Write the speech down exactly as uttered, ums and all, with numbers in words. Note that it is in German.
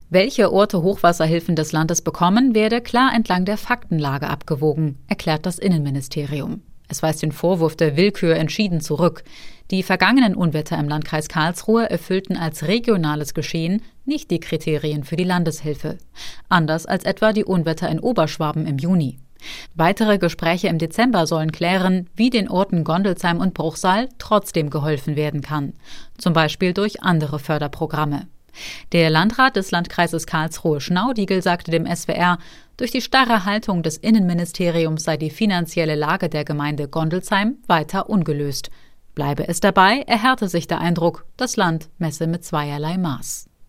Welche Orte Hochwasserhilfen des Landes bekommen, werde klar entlang der Faktenlage abgewogen, erklärt das Innenministerium. Es weist den Vorwurf der Willkür entschieden zurück. Die vergangenen Unwetter im Landkreis Karlsruhe erfüllten als regionales Geschehen nicht die Kriterien für die Landeshilfe. Anders als etwa die Unwetter in Oberschwaben im Juni. Weitere Gespräche im Dezember sollen klären, wie den Orten Gondelsheim und Bruchsal trotzdem geholfen werden kann. Zum Beispiel durch andere Förderprogramme. Der Landrat des Landkreises Karlsruhe Schnaudigl sagte dem S W R, durch die starre Haltung des Innenministeriums sei die finanzielle Lage der Gemeinde Gondelsheim weiter ungelöst. Bleibe es dabei, erhärte sich der Eindruck, das Land messe mit zweierlei Maß.